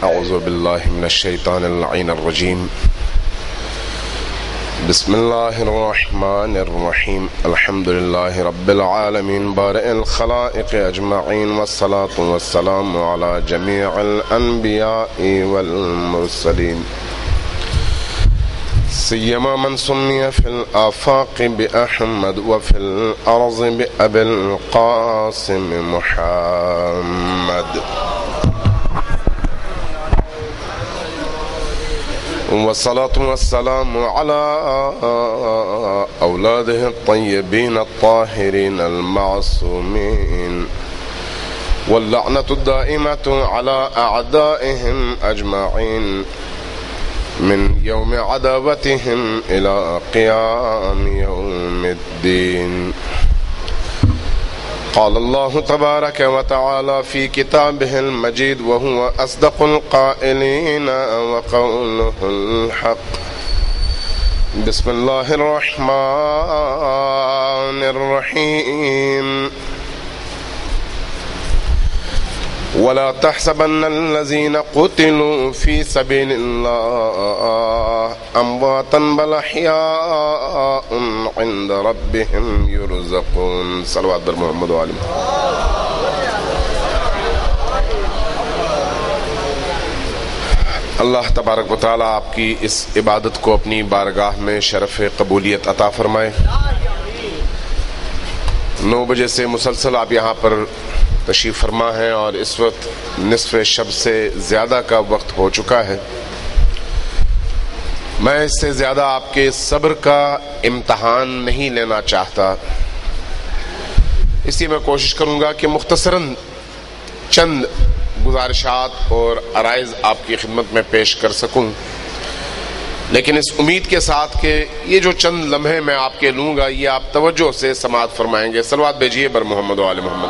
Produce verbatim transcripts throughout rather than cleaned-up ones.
اعوذ باللہ من الشیطان اللعین الرجیم بسم اللہ الرحمن الرحیم الحمد للہ رب العالمین بارئ الخلائق اجمعین والصلاة والسلام علی جمیع الانبیاء والمرسلین سیما من سمی فی الآفاق بأحمد وفی الارض بأبی القاسم محمد والصلاة والسلام على أولاده الطيبين الطاهرين المعصومين واللعنة الدائمة على أعدائهم أجمعين من يوم عداوتهم إلى قيام يوم الدين. قال الله تبارك وتعالى في كتابه المجيد وهو أصدق القائلين وقوله الحق. بسم الله الرحمن الرحيم ولا تحسبن الذين قتلوا في سبيل الله أمواتا بل أحياء عند ربهم يرزقون. صلوات بر محمد و آل محمد. اللہ تبارک و تعالیٰ آپ کی اس عبادت کو اپنی بارگاہ میں شرف قبولیت عطا فرمائے. نو بجے سے مسلسل آپ یہاں پر تشریف فرما ہے اور اس وقت نصف شب سے زیادہ کا وقت ہو چکا ہے. میں اس سے زیادہ آپ کے صبر کا امتحان نہیں لینا چاہتا، اس لیے میں کوشش کروں گا کہ مختصراً چند گزارشات اور عرائض آپ کی خدمت میں پیش کر سکوں، لیکن اس امید کے ساتھ کہ یہ جو چند لمحے میں آپ کے لوں گا یہ آپ توجہ سے سماعت فرمائیں گے. صلوات بھیجیے بر محمد و آل محمد.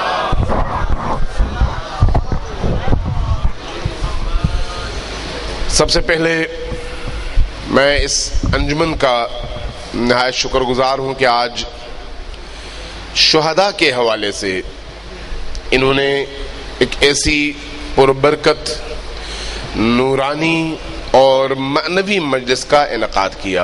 سب سے پہلے میں اس انجمن کا نہایت شکر گزار ہوں کہ آج شہداء کے حوالے سے انہوں نے ایک ایسی پربرکت نورانی اور معنوی مجلس کا انعقاد کیا.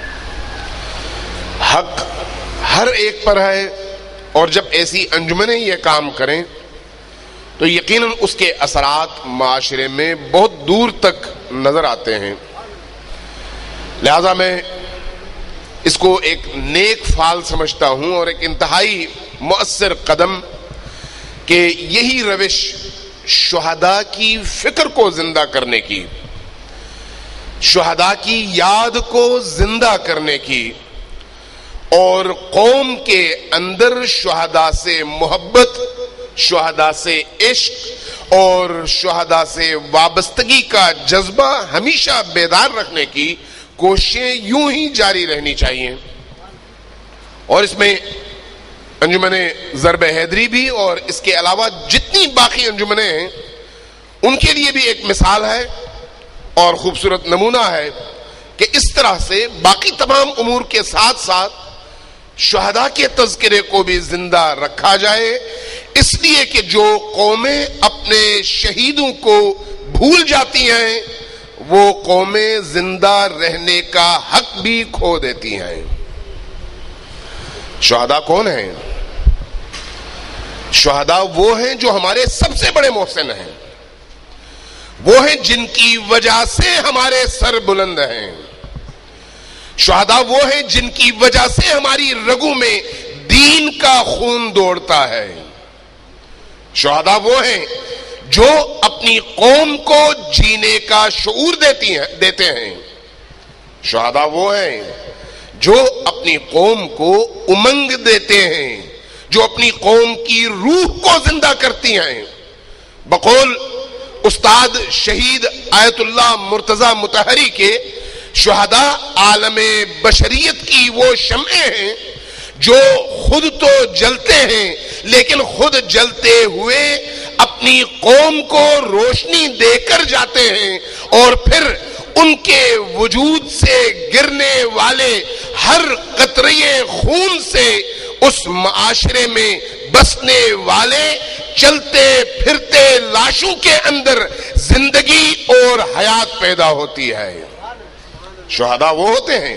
حق ہر ایک پر ہے اور جب ایسی انجمنیں یہ کام کریں تو یقیناً اس کے اثرات معاشرے میں بہت دور تک نظر آتے ہیں. لہذا میں اس کو ایک نیک فعل سمجھتا ہوں اور ایک انتہائی مؤثر قدم کہ یہی روش شہداء کی فکر کو زندہ کرنے کی، شہداء کی یاد کو زندہ کرنے کی اور قوم کے اندر شہداء سے محبت، شہداء سے عشق اور شہداء سے وابستگی کا جذبہ ہمیشہ بیدار رکھنے کی کوششیں یوں ہی جاری رہنی چاہیے. اور اس میں انجمن ضرب حیدری بھی اور اس کے علاوہ جتنی باقی انجمنیں ہیں ان کے لیے بھی ایک مثال ہے اور خوبصورت نمونہ ہے کہ اس طرح سے باقی تمام امور کے ساتھ ساتھ شہداء کے تذکرے کو بھی زندہ رکھا جائے، اس لیے کہ جو قومیں اپنے شہیدوں کو بھول جاتی ہیں وہ قومیں زندہ رہنے کا حق بھی کھو دیتی ہیں. شہداء کون ہیں؟ شہداء وہ ہیں جو ہمارے سب سے بڑے محسن ہیں، وہ ہیں جن کی وجہ سے ہمارے سر بلند ہیں. شہداء وہ ہیں جن کی وجہ سے ہماری رگوں میں دین کا خون دوڑتا ہے. شہداء وہ ہیں جو اپنی قوم کو جینے کا شعور دیتی ہیں دیتے ہیں. شہداء وہ ہیں جو اپنی قوم کو امنگ دیتے ہیں، جو اپنی قوم کی روح کو زندہ کرتی ہیں. بقول استاد شہید آیت اللہ مرتضی مطہری کے شہداء عالم بشریت کی وہ شمعیں ہیں جو خود تو جلتے ہیں لیکن خود جلتے ہوئے اپنی قوم کو روشنی دے کر جاتے ہیں اور پھر ان کے وجود سے گرنے والے ہر قطرے خون سے اس معاشرے میں بسنے والے چلتے پھرتے لاشوں کے اندر زندگی پیدا ہوتی ہے. شہداء وہ ہوتے ہیں.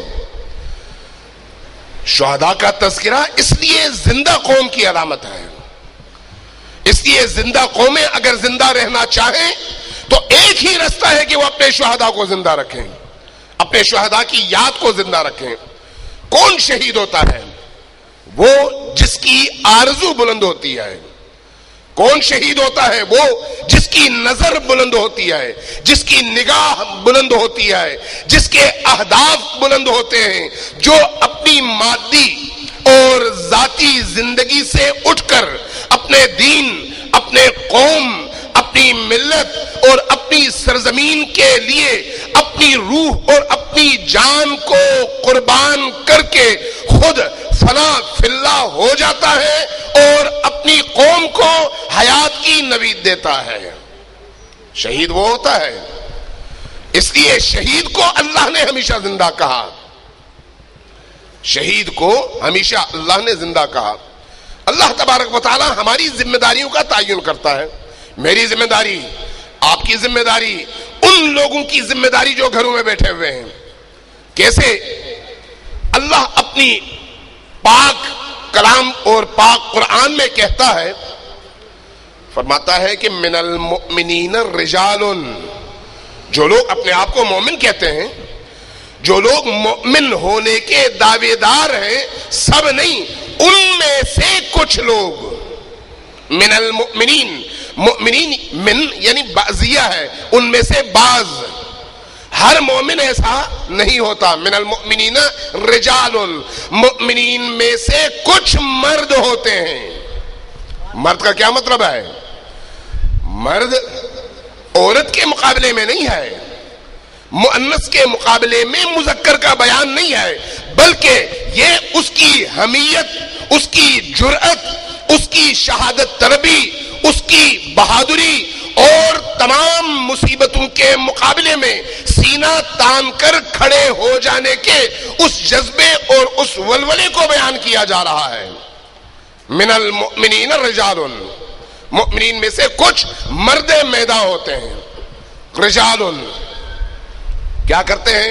شہداء کا تذکرہ اس لیے زندہ قوم کی علامت ہے. اس لیے زندہ قومیں اگر زندہ رہنا چاہیں تو ایک ہی رستہ ہے کہ وہ اپنے شہداء کو زندہ رکھیں, اپنے شہداء کی یاد کو زندہ رکھیں. کون شہید ہوتا ہے؟ وہ جس کی آرزو بلند ہوتی ہے. کون شہید ہوتا ہے؟ وہ جس کی نظر بلند ہوتی ہے, جس کی نگاہ بلند ہوتی ہے, جس کے اہداف بلند ہوتے ہیں, جو اپنی مادی اور ذاتی زندگی سے اٹھ کر اپنے دین, اپنے قوم, اپنی ملت اور اپنی سرزمین کے لیے اپنی روح اور اپنی جان کو قربان کر کے خود فنا فلا ہو جاتا ہے اور اپنی قوم کو حیات کی نوید دیتا ہے. شہید وہ ہوتا ہے. اس لیے شہید کو اللہ نے ہمیشہ زندہ کہا. شہید کو ہمیشہ اللہ نے زندہ کہا. اللہ تبارک و تعالی ہماری ذمہ داریوں کا تعین کرتا ہے. میری ذمہ داری, آپ کی ذمہ داری, ان لوگوں کی ذمہ داری جو گھروں میں بیٹھے ہوئے ہیں. کیسے اللہ اپنی پاک کلام اور پاک قرآن میں کہتا ہے, فرماتا ہے کہ من المؤمنین رجال, جو لوگ اپنے آپ کو مومن کہتے ہیں, جو لوگ مومن ہونے کے دعوے دار ہیں, سب نہیں, ان میں سے کچھ لوگ. من المؤمنین, مؤمنین من یعنی بعضیہ ہے, ان میں سے بعض. ہر مومن ایسا نہیں ہوتا. من المؤمنین رجال, مؤمنین میں سے کچھ مرد ہوتے ہیں. مرد کا کیا مطلب ہے؟ مرد عورت کے مقابلے میں نہیں ہے, مؤنث کے مقابلے میں مذکر کا بیان نہیں ہے, بلکہ یہ اس کی حمیت, اس کی جرأت, اس کی شہادت طلبی, اس کی بہادری اور تمام مصیبتوں کے مقابلے میں سینہ تان کر کھڑے ہو جانے کے اس جذبے اور اس ولولے کو بیان کیا جا رہا ہے. من المؤمنین رجال, مؤمنین میں سے کچھ مرد میدان ہوتے ہیں. رجال کیا کرتے ہیں؟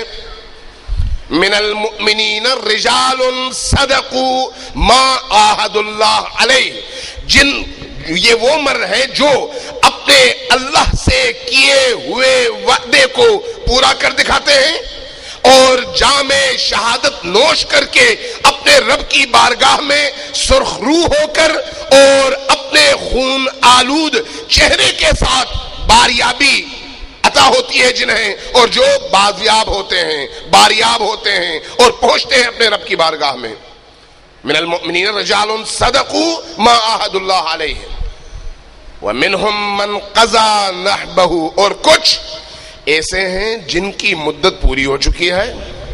من المؤمنین رجال صدقوا ما عاہدوا اللہ علیہ, جن یہ وہ مرد ہیں جو اپنے اللہ سے کیے ہوئے وعدے کو پورا کر دکھاتے ہیں اور جام شہادت نوش کر کے اپنے رب کی بارگاہ میں سرخ رو ہو کر اور اپنے خون آلود چہرے کے ساتھ باریابی عطا ہوتی ہے جنہیں, اور جو بازیاب ہوتے ہیں, باریاب ہوتے ہیں اور پہنچتے ہیں اپنے رب کی بارگاہ میں. من المؤمنین رجال صدقوا ما عاہدوا اللہ علیہ ومنہم من قضا نحبہ, اور کچھ ایسے ہیں جن کی مدت پوری ہو چکی ہے,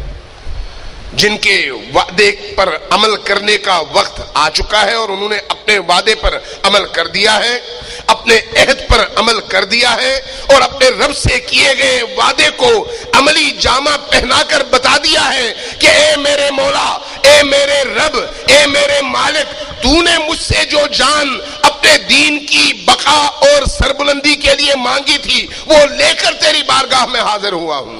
جن کے وعدے پر عمل کرنے کا وقت آ چکا ہے اور انہوں نے اپنے وعدے پر عمل کر دیا ہے, اپنے عہد پر عمل کر دیا ہے اور اپنے رب سے کیے گئے وعدے کو عملی جامہ پہنا کر بتا دیا ہے کہ اے میرے مولا, اے میرے رب, اے میرے مالک, تو نے مجھ سے جو جان اپنے دین کی بقا اور سربلندی کے لیے مانگی تھی وہ لے کر تیری بارگاہ میں حاضر ہوا ہوں.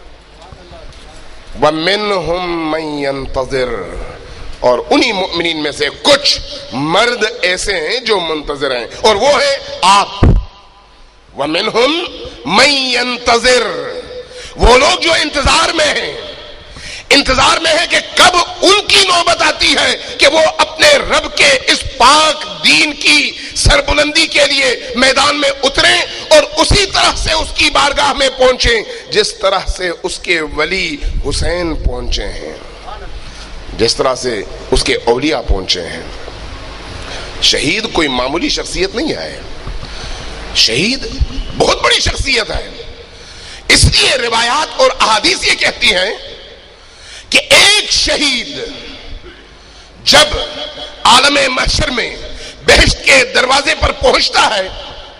وَمِنْهُمْ مَنْ يَنْتَظِرُ, اور انہی مؤمنین میں سے کچھ مرد ایسے ہیں جو منتظر ہیں, اور وہ ہیں آپ. وَمِنْهُمْ مَنْ يَنْتَظِرُ, وہ لوگ جو انتظار میں ہیں, انتظار میں ہے کہ کب ان کی نوبت آتی ہے کہ وہ اپنے رب کے اس پاک دین کی سربلندی کے لیے میدان میں اتریں اور اسی طرح سے اس کی بارگاہ میں پہنچیں جس طرح سے اس کے ولی حسین پہنچے ہیں, جس طرح سے اس کے اولیاء پہنچے ہیں. شہید کوئی معمولی شخصیت نہیں ہے, شہید بہت بڑی شخصیت ہے. اس لیے روایات اور احادیث یہ کہتی ہیں کہ ایک شہید جب عالم محشر میں بہشت کے دروازے پر پہنچتا ہے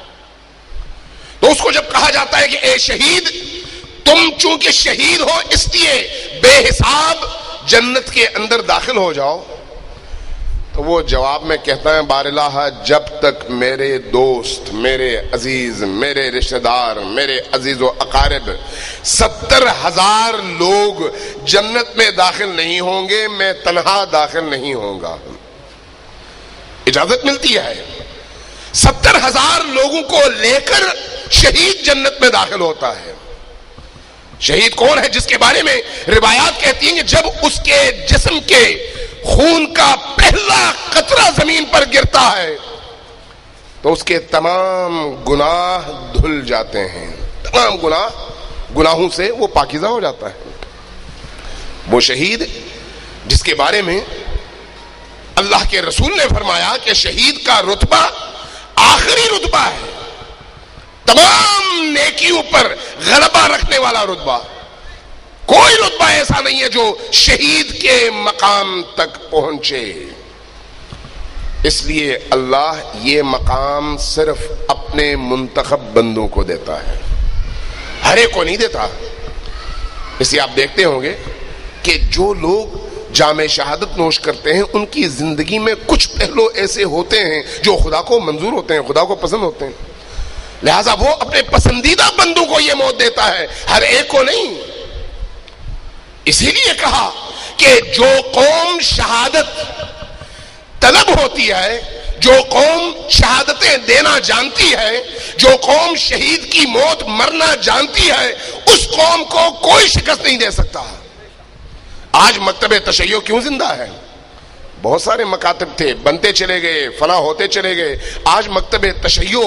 تو اس کو جب کہا جاتا ہے کہ اے شہید, تم چونکہ شہید ہو اس لیے بے حساب جنت کے اندر داخل ہو جاؤ, تو وہ جواب میں کہتا ہے بار الہ, جب تک میرے دوست, میرے عزیز, میرے رشتہ دار, میرے عزیز و اقارب ستر ہزار لوگ جنت میں داخل نہیں ہوں گے، میں تنہا داخل نہیں ہوں گا. اجازت ملتی ہے. ستر ہزار لوگوں کو لے کر شہید جنت میں داخل ہوتا ہے. شہید کون ہے؟ جس کے بارے میں روایات کہتی ہیں کہ جب اس کے جسم کے خون کا پہلا قطرہ زمین پر گرتا ہے تو اس کے تمام گناہ دھل جاتے ہیں. تمام گناہ گناہوں سے وہ پاکیزہ ہو جاتا ہے. وہ شہید جس کے بارے میں اللہ کے رسول نے فرمایا کہ شہید کا رتبہ آخری رتبہ ہے، تمام نیکیوں پر غلبہ رکھنے والا رتبہ. کوئی رتبہ ایسا نہیں ہے جو شہید کے مقام تک پہنچے. اس لیے اللہ یہ مقام صرف اپنے منتخب بندوں کو دیتا ہے، ہر ایک کو نہیں دیتا. اس لیے آپ دیکھتے ہوں گے کہ جو لوگ جام شہادت نوش کرتے ہیں ان کی زندگی میں کچھ پہلو ایسے ہوتے ہیں جو خدا کو منظور ہوتے ہیں، خدا کو پسند ہوتے ہیں. لہذا وہ اپنے پسندیدہ بندوں کو یہ موت دیتا ہے، ہر ایک کو نہیں. اسی لیے کہا کہ جو قوم شہادت طلب ہوتی ہے، جو قوم شہادتیں دینا جانتی ہے، جو قوم شہید کی موت مرنا جانتی ہے، اس قوم کو کوئی شکست نہیں دے سکتا. آج مکتب تشیع کیوں زندہ ہے؟ بہت سارے مکاتب تھے، بنتے چلے گئے، فنا ہوتے چلے گئے. آج مکتب تشیع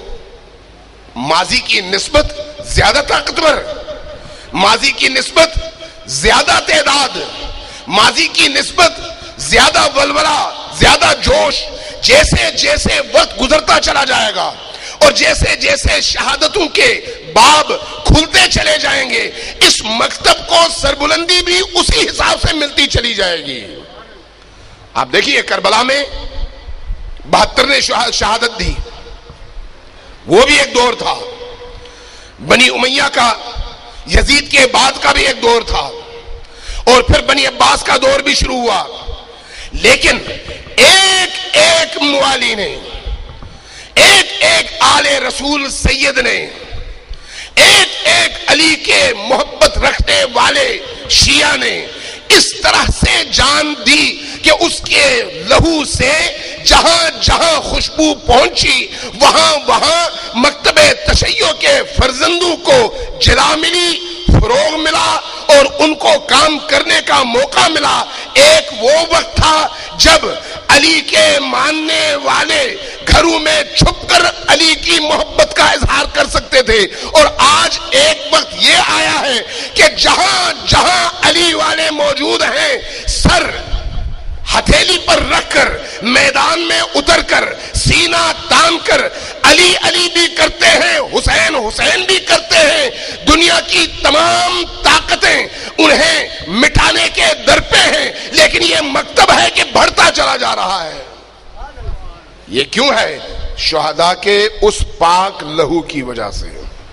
ماضی کی نسبت زیادہ طاقتور، ماضی کی نسبت زیادہ تعداد، ماضی کی نسبت زیادہ ولولہ، زیادہ جوش. جیسے جیسے وقت گزرتا چلا جائے گا اور جیسے جیسے شہادتوں کے باب کھلتے چلے جائیں گے، اس مکتب کو سربلندی بھی اسی حساب سے ملتی چلی جائے گی. آپ دیکھیے کربلا میں بہتر نے شہادت دی، وہ بھی ایک دور تھا. بنی امیہ کا، یزید کے بعد کا بھی ایک دور تھا، اور پھر بنی عباس کا دور بھی شروع ہوا. لیکن ایک ایک موالی نے، ایک ایک آل رسول سید نے، ایک ایک علی کے محبت رکھنے والے شیعہ نے اس طرح سے جان دی کہ اس کے لہو سے جہاں جہاں خوشبو پہنچی وہاں وہاں مکتب تشیع کے فرزندوں کو جلا ملی، فروغ ملا اور ان کو کام کرنے کا موقع ملا. ایک وہ وقت تھا جب علی کے ماننے والے گھروں میں چھپ کر علی کی محبت کا اظہار کر سکتے تھے، اور آج ایک وقت یہ آیا ہے کہ جہاں جہاں علی والے موجود ہیں، سر ہتھیلی پر رکھ کر میدان میں اتر کر سینہ تان کر علی علی بھی کرتے ہیں، حسین حسین بھی کرتے ہیں. دنیا کی تمام طاقتیں انہیں مٹانے کے در پہ ہیں، لیکن یہ مکتب ہے کہ بڑھتا چلا جا رہا ہے. یہ کیوں ہے؟ شہداء کے اس پاک لہو کی وجہ سے،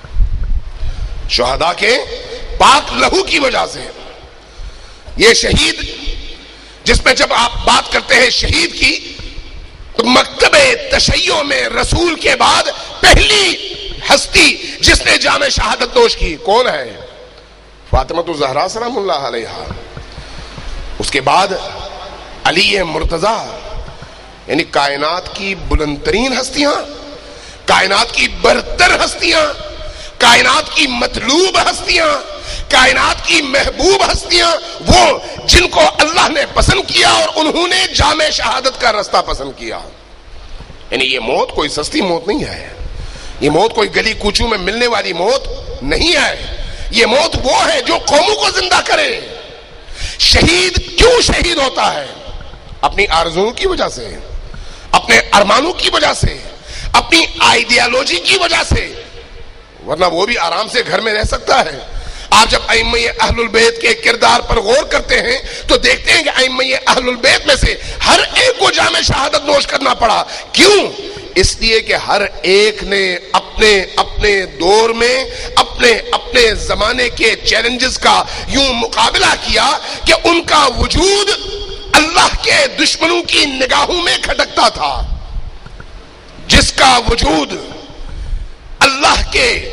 شہداء کے پاک لہو کی وجہ سے. یہ شہید جس میں جب آپ بات کرتے ہیں شہید کی، تو مکتب تشیع میں رسول کے بعد پہلی ہستی جس نے جام شہادت نوش کی کون ہے؟ فاطمہ الزہرا سلام اللہ علیہا. اس کے بعد علی مرتضیٰ، یعنی کائنات کی بلند ترین ہستیاں، کائنات کی برتر ہستیاں، کائنات کی مطلوب ہستیاں، کائنات کی محبوب ہستیاں، وہ جن کو اللہ نے پسند کیا اور انہوں نے جام شہادت کا رستہ پسند کیا. یعنی یہ موت کوئی سستی موت نہیں ہے، یہ موت کوئی گلی کوچوں میں ملنے والی موت نہیں ہے. یہ موت وہ ہے جو قوموں کو زندہ کرے. شہید کیوں شہید ہوتا ہے؟ اپنی آرزوؤں کی وجہ سے، اپنے ارمانوں کی وجہ سے، اپنی آئیڈیالوجی کی وجہ سے، ورنہ وہ بھی آرام سے گھر میں رہ سکتا ہے. آپ جب ائمہ اہل البیت کے کردار پر غور کرتے ہیں تو دیکھتے ہیں کہ ائمہ اہل البیت میں سے ہر ایک کو جام شہادت نوش کرنا پڑا. کیوں؟ اس لیے کہ ہر ایک نے اپنے اپنے دور میں اپنے اپنے زمانے کے چیلنجز کا یوں مقابلہ کیا کہ ان کا وجود اللہ کے دشمنوں کی نگاہوں میں کھٹکتا تھا. جس کا وجود اللہ کے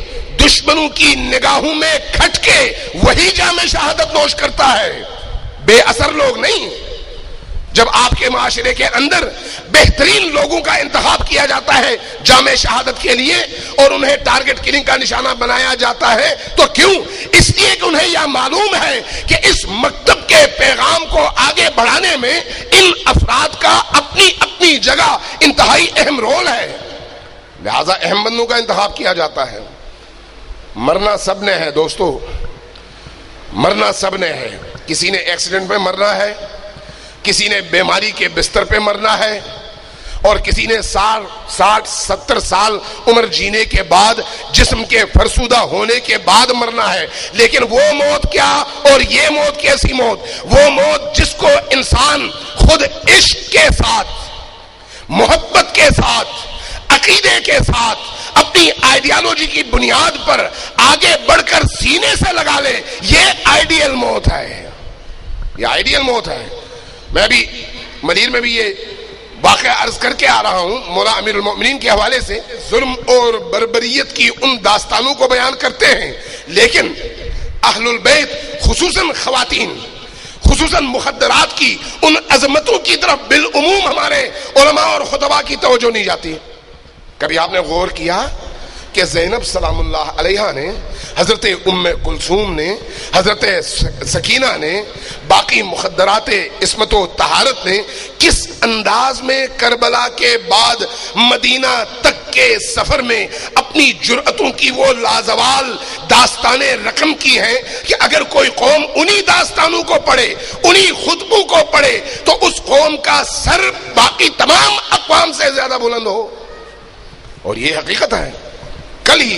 دشمنوں کی نگاہوں میں کھٹ کے وہی جام شہادت نوش کرتا ہے، بے اثر لوگ نہیں۔ جب آپ کے معاشرے کے اندر بہترین لوگوں کا انتخاب کیا جاتا ہے جام شہادت کے لیے اور انہیں ٹارگٹ کلنگ کا نشانہ بنایا جاتا ہے، تو کیوں؟ اس لیے کہ انہیں یہ معلوم ہے کہ اس مکتب کے پیغام کو آگے بڑھانے میں ان افراد کا اپنی اپنی جگہ انتہائی اہم رول ہے، لہذا اہم بندوں کا انتخاب کیا جاتا ہے۔ مرنا سب نے ہے دوستو، مرنا سب نے ہے۔ کسی نے ایکسیڈنٹ میں مرنا ہے، کسی نے بیماری کے بستر پہ مرنا ہے، اور کسی نے ساٹھ ساٹھ ستر سال عمر جینے کے بعد جسم کے فرسودہ ہونے کے بعد مرنا ہے۔ لیکن وہ موت کیا اور یہ موت کیسی موت؟ وہ موت جس کو انسان خود عشق کے ساتھ، محبت کے ساتھ، عقیدے کے ساتھ، اپنی آئیڈیالوجی کی بنیاد پر آگے بڑھ کر سینے سے لگا لے، یہ آئیڈیل موت ہے، یہ آئیڈیل موت ہے۔ میں بھی مدیر میں بھی یہ واقعہ عرض کر کے آ رہا ہوں، مولا امیر المومنین کے حوالے سے ظلم اور بربریت کی ان داستانوں کو بیان کرتے ہیں، لیکن اہل البیت خصوصاً خواتین، خصوصاً مخدرات کی ان عظمتوں کی طرف بالعموم ہمارے علماء اور خطباء کی توجہ نہیں جاتی۔ کبھی آپ نے غور کیا کہ زینب سلام اللہ علیہا نے، حضرت ام کلثوم نے، حضرت سکینہ نے، باقی مخدرات عصمت و طہارت نے کس انداز میں کربلا کے بعد مدینہ تک کے سفر میں اپنی جرأتوں کی وہ لازوال داستانیں رقم کی ہیں کہ اگر کوئی قوم انہی داستانوں کو پڑھے، انہی خطبوں کو پڑھے، تو اس قوم کا سر باقی تمام اقوام سے زیادہ بلند ہو۔ اور یہ حقیقت ہے۔ کل ہی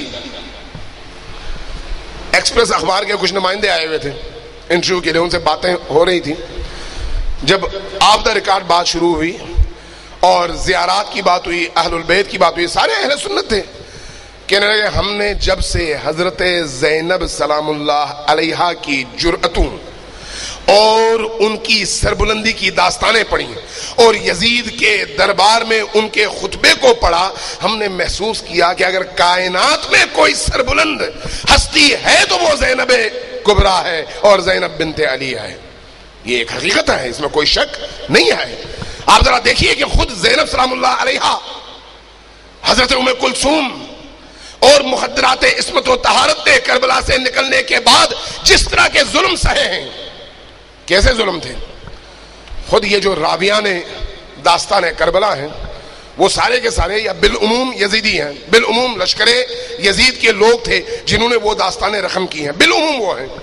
ایکسپریس اخبار کے کچھ نمائندے آئے ہوئے تھے انٹرویو کے لیے، ان سے باتیں ہو رہی تھی۔ جب آف دا ریکارڈ بات شروع ہوئی اور زیارات کی بات ہوئی، اہل البیت کی بات ہوئی، سارے اہل سنت تھے، کہنے لگے ہم نے جب سے حضرت زینب سلام اللہ علیہا کی جرأتوں اور ان کی سربلندی کی داستانیں پڑھی اور یزید کے دربار میں ان کے خطبے کو پڑھا، ہم نے محسوس کیا کہ اگر کائنات میں کوئی سربلند ہستی ہے تو وہ زینب کبریٰ ہے اور زینب بنت علی ہے۔ یہ ایک حقیقت ہے، اس میں کوئی شک نہیں ہے۔ آپ ذرا دیکھیے کہ خود زینب سلام اللہ علیہا، حضرت ام کلثوم اور مخدرات عصمت و طہارت نے کربلا سے نکلنے کے بعد جس طرح کے ظلم سہے ہیں، کیسے ظلم تھے۔ خود یہ جو راویان داستان کربلا ہیں وہ سارے کے سارے یا بالعموم یزیدی ہیں، بالعموم لشکر یزید کے لوگ تھے جنہوں نے وہ داستانیں رقم کی ہیں، بالعموم وہ ہیں۔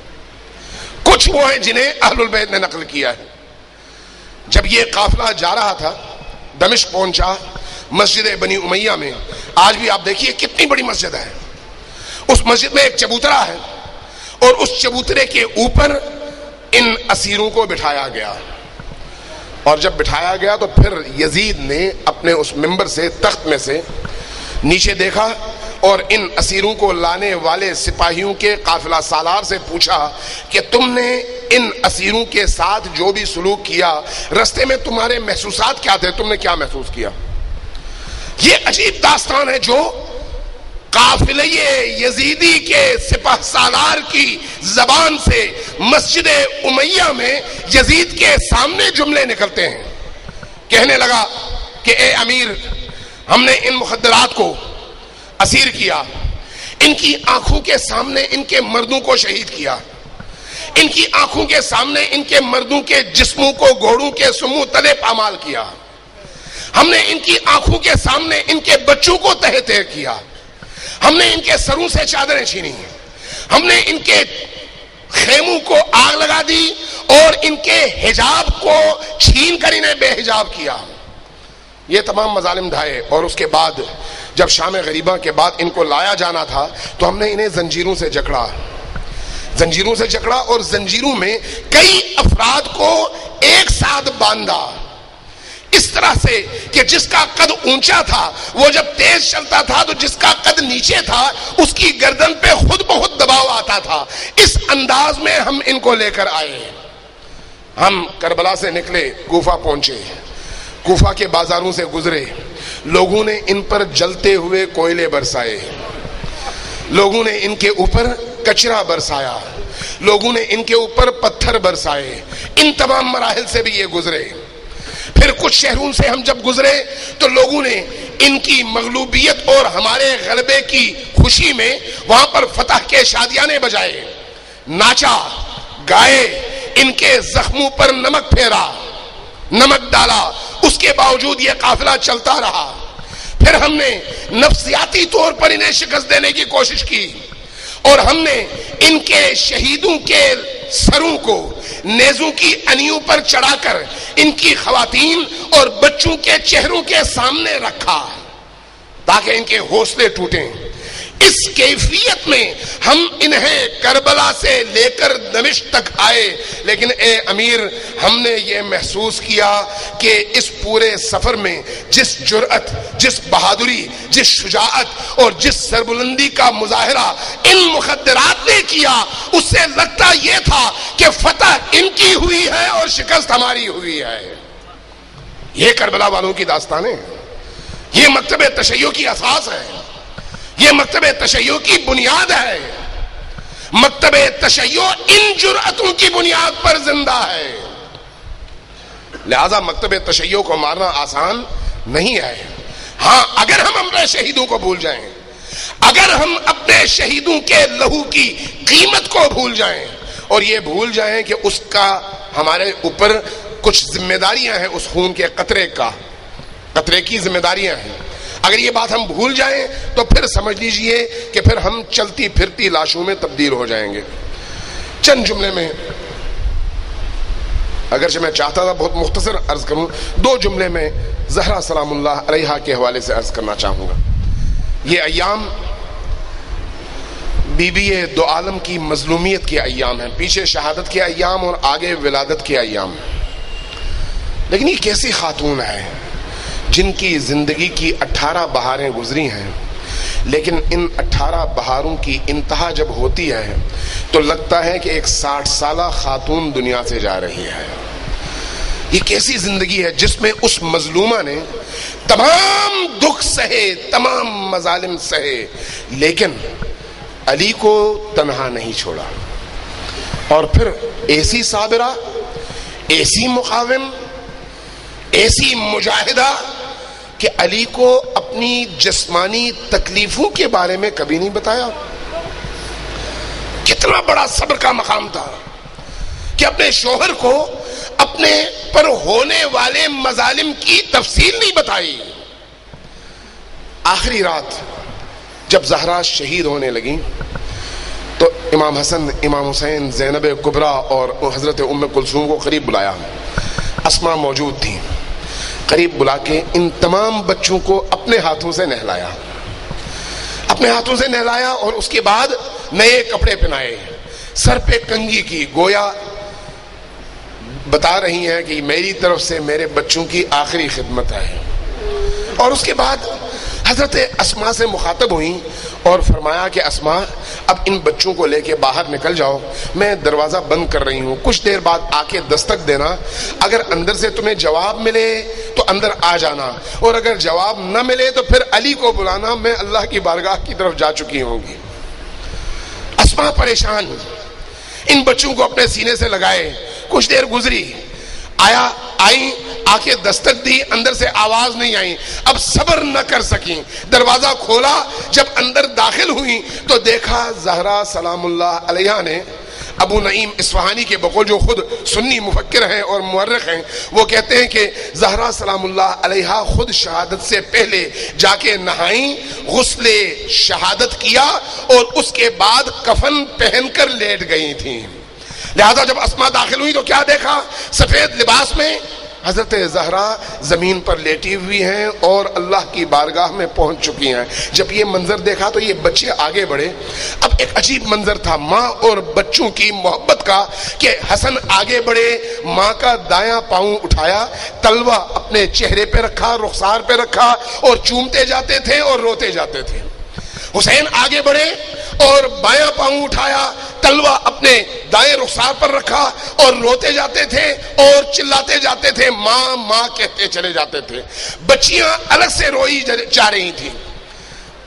کچھ وہ ہیں جنہیں اہل البیت نے نقل کیا ہے۔ جب یہ قافلہ جا رہا تھا، دمشق پہنچا، مسجد بنی امیہ میں، آج بھی آپ دیکھیے کتنی بڑی مسجد ہے، اس مسجد میں ایک چبوترا ہے اور اس چبوترے کے اوپر ان اسیروں کو بٹھایا گیا، اور جب بٹھایا گیا تو پھر یزید نے اپنے اس منبر سے، تخت میں سے نیچے دیکھا اور ان اسیروں کو لانے والے سپاہیوں کے قافلہ سالار سے پوچھا کہ تم نے ان اسیروں کے ساتھ جو بھی سلوک کیا، رستے میں تمہارے محسوسات کیا تھے، تم نے کیا محسوس کیا؟ یہ عجیب داستان ہے جو قافلہ یزیدی کے سپہ سالار کی زبان سے مسجد امیہ میں یزید کے سامنے جملے نکلتے ہیں۔ کہنے لگا کہ اے امیر، ہم نے ان مخدرات کو اسیر کیا، ان کی آنکھوں کے سامنے ان کے مردوں کو شہید کیا، ان کی آنکھوں کے سامنے ان کے مردوں کے جسموں کو گھوڑوں کے سمو تلے پامال کیا، ہم نے ان کی آنکھوں کے سامنے ان کے بچوں کو تہہ تہہ کیا، ہم نے ان کے سروں سے چادریں چھینی، ہم نے ان کے خیموں کو آگ لگا دی اور ان کے حجاب کو چھین کر انہیں بے حجاب کیا۔ یہ تمام مظالم ڈھائے، اور اس کے بعد جب شام غریبہ کے بعد ان کو لایا جانا تھا تو ہم نے انہیں زنجیروں سے جکڑا، زنجیروں سے جکڑا اور زنجیروں میں کئی افراد کو ایک ساتھ باندھا، اس طرح سے کہ جس کا قد اونچا تھا وہ جب تیز چلتا تھا تو جس کا قد نیچے تھا اس کی گردن پہ خود بخود دباؤ آتا تھا۔ اس انداز میں ہم ان کو لے کر آئے۔ ہم کربلا سے نکلے، کوفہ پہنچے، کوفہ کے بازاروں سے گزرے، لوگوں نے ان پر جلتے ہوئے کوئلے برسائے، لوگوں نے ان کے اوپر کچرا برسایا، لوگوں نے ان کے اوپر پتھر برسائے، ان تمام مراحل سے بھی یہ گزرے۔ پھر کچھ شہروں سے ہم جب گزرے تو لوگوں نے ان کی مغلوبیت اور ہمارے غلبے کی خوشی میں وہاں پر فتح کے شادیانے بجائے، ناچا گائے، ان کے زخموں پر نمک پھیرا، نمک ڈالا، اس کے باوجود یہ قافلہ چلتا رہا۔ پھر ہم نے نفسیاتی طور پر انہیں شکست دینے کی کوشش کی، اور ہم نے ان کے شہیدوں کے سروں کو نیزوں کی انیوں پر چڑھا کر ان کی خواتین اور بچوں کے چہروں کے سامنے رکھا تاکہ ان کے حوصلے ٹوٹیں۔ اس کیفیت میں ہم انہیں کربلا سے لے کر دمشق تک آئے، لیکن اے امیر، ہم نے یہ محسوس کیا کہ اس پورے سفر میں جس جرأت، جس بہادری، جس شجاعت اور جس سربلندی کا مظاہرہ ان مخدرات نے کیا، اس سے لگتا یہ تھا کہ فتح ان کی ہوئی ہے اور شکست ہماری ہوئی ہے۔ یہ کربلا والوں کی داستانیں، یہ مکتب تشیع کی اساس ہے، یہ مکتب تشیع کی بنیاد ہے۔ مکتب تشیع ان جرأتوں کی بنیاد پر زندہ ہے، لہذا مکتب تشیع کو مارنا آسان نہیں ہے۔ ہاں، اگر ہم اپنے شہیدوں کو بھول جائیں، اگر ہم اپنے شہیدوں کے لہو کی قیمت کو بھول جائیں اور یہ بھول جائیں کہ اس کا ہمارے اوپر کچھ ذمہ داریاں ہیں، اس خون کے قطرے کا قطرے کی ذمہ داریاں ہیں، اگر یہ بات ہم بھول جائیں تو پھر سمجھ لیجئے کہ پھر ہم چلتی پھرتی لاشوں میں تبدیل ہو جائیں گے۔ چند جملے میں، اگرچہ میں چاہتا تھا بہت مختصر عرض کروں، دو جملے میں زہرا سلام اللہ علیہا کے حوالے سے عرض کرنا چاہوں گا۔ یہ ایام بی بی دو عالم کی مظلومیت کے ایام ہیں، پیچھے شہادت کے ایام اور آگے ولادت کے ایام، لیکن یہ کیسی خاتون ہے جن کی زندگی کی اٹھارہ بہاریں گزری ہیں، لیکن ان اٹھارہ بہاروں کی انتہا جب ہوتی ہے تو لگتا ہے کہ ایک ساٹھ سالہ خاتون دنیا سے جا رہی ہے۔ یہ کیسی زندگی ہے جس میں اس مظلومہ نے تمام دکھ سہے، تمام مظالم سہے، لیکن علی کو تنہا نہیں چھوڑا، اور پھر ایسی صابرہ، ایسی مقاوم، ایسی مجاہدہ کہ علی کو اپنی جسمانی تکلیفوں کے بارے میں کبھی نہیں بتایا۔ کتنا بڑا صبر کا مقام تھا کہ اپنے شوہر کو اپنے پر ہونے والے مظالم کی تفصیل نہیں بتائی۔ آخری رات جب زہرا شہید ہونے لگی تو امام حسن، امام حسین، زینب کبریٰ اور حضرت ام کلثوم کو قریب بلایا۔ اسماء موجود تھی، قریب بلا کے ان تمام بچوں کو اپنے ہاتھوں سے نہلایا، اپنے ہاتھوں سے نہلایا اور اس کے بعد نئے کپڑے پہنائے، سر پہ کنگھی کی، گویا بتا رہی ہیں کہ میری طرف سے میرے بچوں کی آخری خدمت ہے۔ اور اس کے بعد حضرت اسماء سے مخاطب ہوئیں اور فرمایا کہ اسماء، اب ان بچوں کو لے کے باہر نکل جاؤ، میں دروازہ بند کر رہی ہوں، کچھ دیر بعد آ کے دستک دینا، اگر اندر سے تمہیں جواب ملے تو اندر آ جانا، اور اگر جواب نہ ملے تو پھر علی کو بلانا، میں اللہ کی بارگاہ کی طرف جا چکی ہوں گی۔ اسماء پریشان، ان بچوں کو اپنے سینے سے لگائے، کچھ دیر گزری، آیا آئیں، آ کے دستک دی، اندر سے آواز نہیں آئی، اب صبر نہ کر سکیں، دروازہ کھولا، جب اندر داخل ہوئی تو دیکھا زہرا سلام اللہ علیہا نے، ابو نعیم اصفہانی کے بقول جو خود سنی مفکر ہیں اور مورخ ہیں، وہ کہتے ہیں کہ زہرا سلام اللہ علیہا خود شہادت سے پہلے جا کے نہائیں، غسل شہادت کیا اور اس کے بعد کفن پہن کر لیٹ گئی تھیں۔ لہذا جب اسماء داخل ہوئی تو کیا دیکھا؟ سفید لباس میں حضرت زہرا زمین پر لیٹی ہوئی ہیں اور اللہ کی بارگاہ میں پہنچ چکی ہیں۔ جب یہ منظر دیکھا تو یہ بچے آگے بڑھے۔ اب ایک عجیب منظر تھا ماں اور بچوں کی محبت کا کہ حسن آگے بڑھے، ماں کا دایاں پاؤں اٹھایا، تلوہ اپنے چہرے پہ رکھا، رخسار پہ رکھا اور چومتے جاتے تھے اور روتے جاتے تھے۔ حسین آگے بڑھے اور بایاں پاؤں اٹھایا، تلوہ اپنے دائیں رخسار پر رکھا اور روتے جاتے تھے اور چلاتے جاتے تھے، ماں ماں کہتے چلے جاتے تھے۔ بچیاں الگ سے روئی جا رہی تھیں۔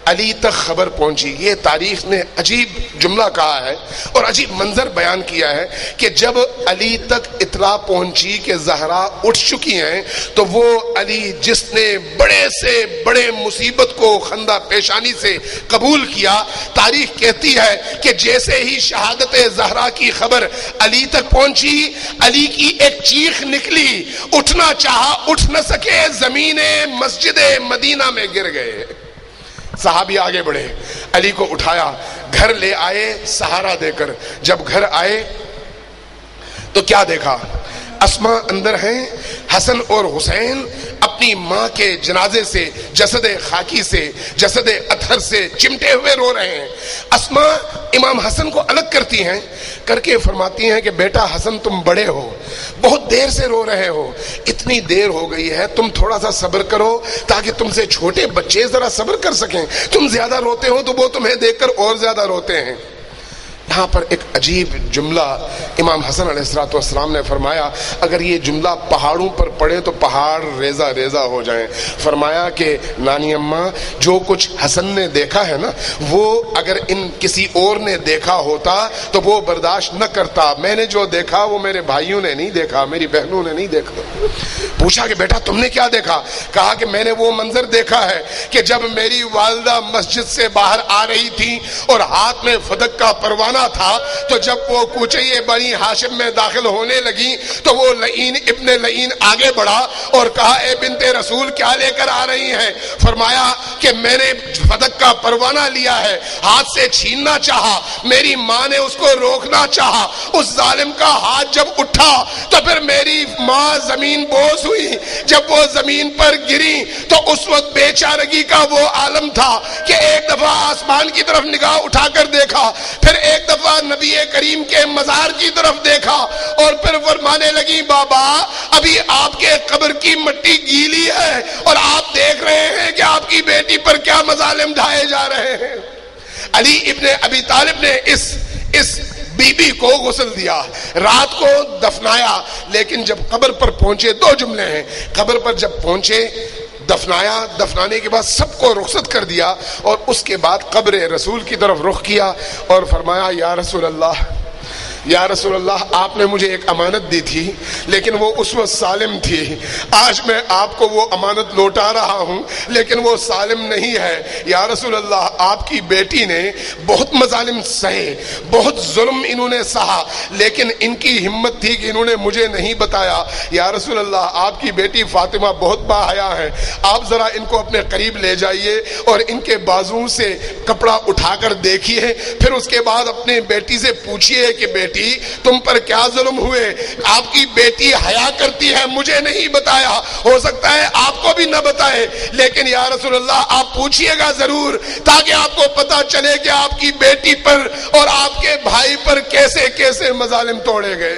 علی تک خبر پہنچی. یہ تاریخ نے عجیب جملہ کہا ہے اور عجیب منظر بیان کیا ہے کہ جب علی تک اطلاع پہنچی کہ زہرا اٹھ چکی ہیں تو وہ علی جس نے بڑے سے بڑے مصیبت کو خندہ پیشانی سے قبول کیا، تاریخ کہتی ہے کہ جیسے ہی شہادت زہرا کی خبر علی تک پہنچی، علی کی ایک چیخ نکلی، اٹھنا چاہا اٹھ نہ سکے، زمین مسجد مدینہ میں گر گئے. صحابی آگے بڑھے، علی کو اٹھایا، گھر لے آئے سہارا دے کر. جب گھر آئے تو کیا دیکھا؟ اسماء اندر ہیں، حسن اور حسین اپنی ماں کے جنازے سے، جسد خاکی سے، جسد اطہر سے چمٹے ہوئے رو رہے ہیں. اسماء امام حسن کو الگ کرتی ہیں، کر کے فرماتی ہیں کہ بیٹا حسن تم بڑے ہو، بہت دیر سے رو رہے ہو، اتنی دیر ہو گئی ہے، تم تھوڑا سا صبر کرو تاکہ تم سے چھوٹے بچے ذرا صبر کر سکیں. تم زیادہ روتے ہو تو وہ تمہیں دیکھ کر اور زیادہ روتے ہیں. یہاں پر ایک عجیب جملہ امام حسن علیہ السلام نے فرمایا، اگر یہ جملہ پہاڑوں پر پڑے تو پہاڑ ریزہ ریزہ ہو جائیں. فرمایا کہ نانی اماں، جو کچھ حسن نے دیکھا ہے نا، وہ اگر ان کسی اور نے دیکھا ہوتا تو وہ برداشت نہ کرتا. میں نے جو دیکھا وہ میرے بھائیوں نے نہیں دیکھا، میری بہنوں نے نہیں دیکھا. پوچھا کہ بیٹا تم نے کیا دیکھا؟ کہا کہ میں نے وہ منظر دیکھا ہے کہ جب میری والدہ مسجد سے باہر آ رہی تھی اور ہاتھ میں فدق کا پروانہ تھا، تو جب وہ کوچے بنی ہاشم میں داخل ہونے لگی تو وہ لعین ابن لعین آگے بڑھا اور کہا اے بنت رسول کیا لے کر آ رہی ہیں؟ فرمایا کہ میں نے فدق کا پروانہ لیا ہے. ہاتھ سے چھیننا چاہا، میری ماں نے اس کو روکنا چاہا. اس ظالم کا ہاتھ جب اٹھا تو پھر میری ماں زمین بوس ہوئی. جب وہ زمین پر گری تو اس وقت بے چارگی کا وہ عالم تھا کہ ایک دفعہ آسمان کی طرف نگاہ اٹھا کر دیکھا، پھر ایک دفعہ نبی کریم کے مزار کی طرف دیکھا اور پھر فرمانے لگی بابا ابھی آپ کے قبر کی مٹی گیلی ہے اور آپ دیکھ رہے ہیں کہ آپ کی بیٹی پر کیا مظالم ڈھائے جا رہے ہیں. علی ابن ابی طالب نے اس اس بی بی کو غسل دیا، رات کو دفنایا. لیکن جب قبر پر پہنچے، دو جملے ہیں، قبر پر جب پہنچے دفنایا، دفنانے کے بعد سب کو رخصت کر دیا اور اس کے بعد قبر رسول کی طرف رخ کیا اور فرمایا یا رسول اللہ، یا رسول اللہ آپ نے مجھے ایک امانت دی تھی لیکن وہ اس وقت سالم تھی، آج میں آپ کو وہ امانت لوٹا رہا ہوں لیکن وہ سالم نہیں ہے. یا رسول اللہ آپ کی بیٹی نے بہت مظالم سہے، بہت ظلم انہوں نے سہا، لیکن ان کی ہمت تھی کہ انہوں نے مجھے نہیں بتایا. یا رسول اللہ آپ کی بیٹی فاطمہ بہت باحیا ہے، آپ ذرا ان کو اپنے قریب لے جائیے اور ان کے بازو سے کپڑا اٹھا کر دیکھیے، پھر اس کے بعد اپنے بیٹی سے پوچھیے کہ بیٹی تم پر کیا ظلم ہوئے؟ آپ کی بیٹی حیا کرتی ہے، مجھے نہیں بتایا، ہو سکتا ہے آپ کو بھی نہ بتائے، لیکن یا رسول اللہ آپ پوچھئے گا ضرور تاکہ آپ کو پتا چلے کہ آپ کی بیٹی پر اور آپ کے بھائی پر کیسے کیسے مظالم توڑے گئے.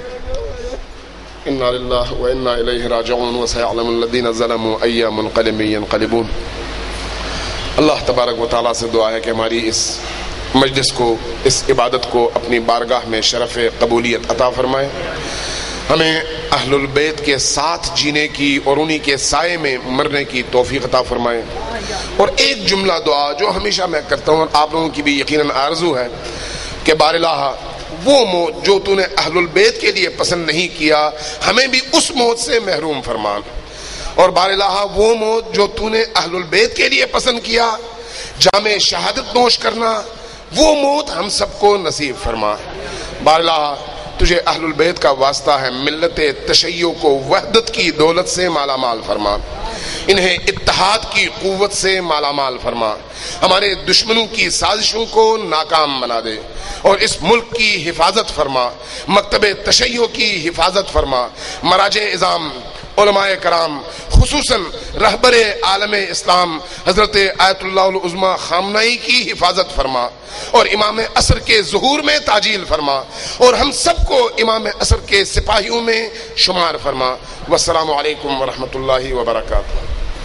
انا للہ و انا الیہ راجعون وسيعلم الذین ظلموا ای منقلب ینقلبون. اللہ تبارک و تعالیٰ سے دعا ہے کہ ہماری اس مجلس کو، اس عبادت کو اپنی بارگاہ میں شرف قبولیت عطا فرمائے، ہمیں اہل البیت کے ساتھ جینے کی اور انہی کے سائے میں مرنے کی توفیق عطا فرمائے. اور ایک جملہ دعا جو ہمیشہ میں کرتا ہوں اور آپ لوگوں کی بھی یقیناً آرزو ہے کہ بار الہ وہ موت جو تو نے اہل البیت کے لیے پسند نہیں کیا ہمیں بھی اس موت سے محروم فرمان، اور بار الہ وہ موت جو تو نے اہل البیت کے لیے پسند کیا، جامع شہادت نوش کرنا، وہ موت ہم سب کو نصیب فرما. بار الہ تجھے اہل البیت کا واسطہ ہے، ملت تشیع کو وحدت کی دولت سے مالا مال فرما، انہیں اتحاد کی قوت سے مالا مال فرما، ہمارے دشمنوں کی سازشوں کو ناکام بنا دے اور اس ملک کی حفاظت فرما، مکتب تشیع کی حفاظت فرما، مراجع اعظام علماء کرام خصوصاً رہبر عالم اسلام حضرت آیت اللہ العظمی خامنہی کی حفاظت فرما اور امام عصر کے ظہور میں تعجیل فرما اور ہم سب کو امام عصر کے سپاہیوں میں شمار فرما. والسلام علیکم ورحمۃ اللہ وبرکاتہ.